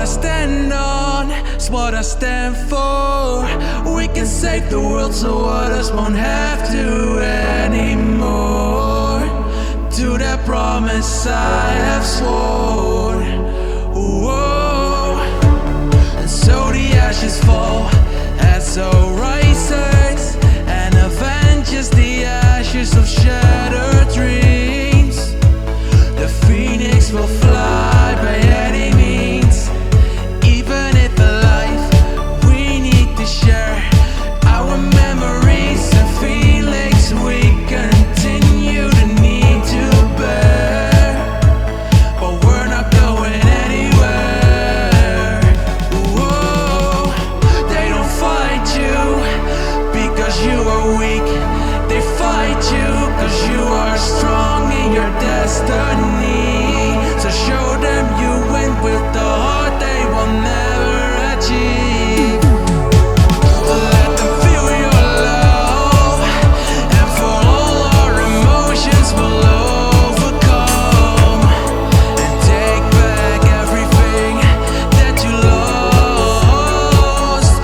I stand on, it's what I stand for. We can save the world so others won't have to anymore. To that promise I have sworn. Whoa. And so the ashes fall as so rises and avenges the ashes of shattered dreams. The phoenix will fly by any means. Even if alive, we need to share our memories and feelings we continue to need to bear. But we're not going anywhere. Whoa. They don't fight you because you are weak. They fight you cause you are strong in your destiny. So show them you win with the heart they will never achieve. Let them feel your love, and for all our emotions we'll overcome and take back everything that you lost.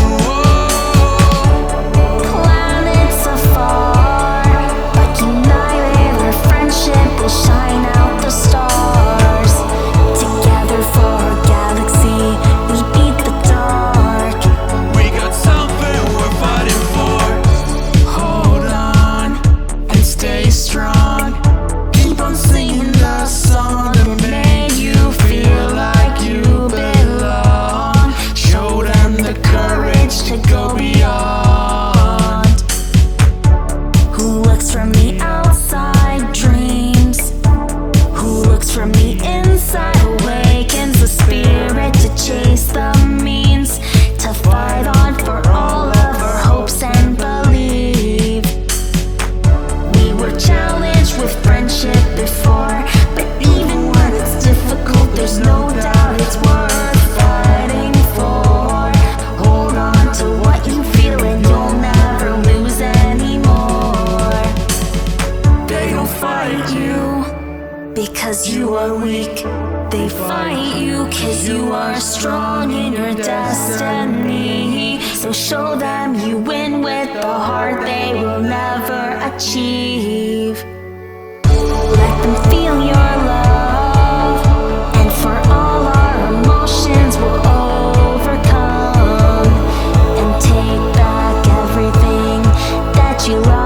Whoa. Planets afar, but united our friendship will shine out the stars. Together for our galaxy, we beat the dark. We got something we're fighting for. Hold on and stay strong. Keep on singing the song that made you feel like you belong. Show them the courage to go beyond. Who looks from the outside dreams? Who looks from the inside awakens the spirit to chase the means, to fight on for all of our hopes and believe. We were challenged with friendship before, but even when it's difficult, there's no doubt it's worth fighting for. Hold on to what you feel and you'll never lose anymore. They don't fight you Because you are weak, they fight you cause you are strong in your destiny. So show them you win with the heart they will never achieve. Let them feel your love, and for all our emotions we'll overcome and take back everything that you lost.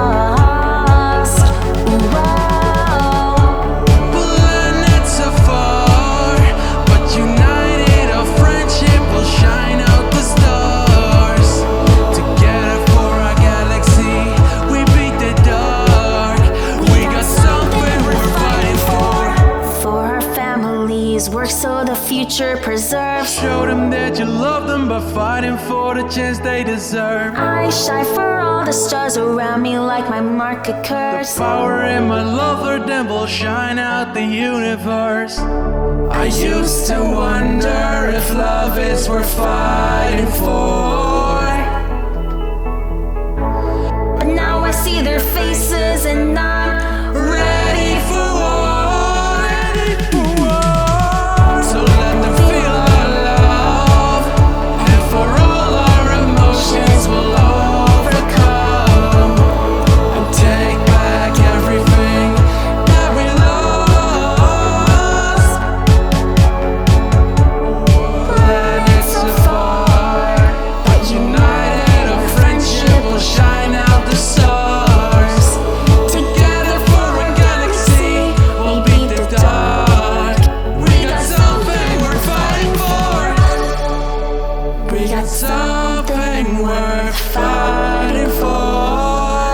Whoa. Planets afar, but united our friendship will shine out the stars. Together for our galaxy, we beat the dark. We got something we're fighting for. For our families, work so the future preserves. Show them that you love them by fighting for the chance they deserve. I shine for all the stars around me like my mark occurs. Power in my love, Lord, then will shine out the universe. I used to wonder if love is worth fighting for. But now I see their faces and I'm Ready for war. So let them feel our love, and for all our emotions we'll overcome and take back everything that we lost. Planets afar, but united our friendship will shine out the stars. Together for a galaxy, we'll beat the dark. We got something we're fighting for. We got something worth fighting for.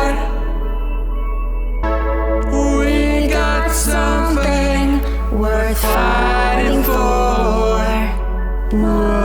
We got something worth fighting for.